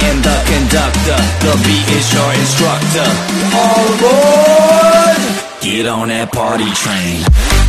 am the conductor, the beat is your instructor. All aboard! Get on that party train.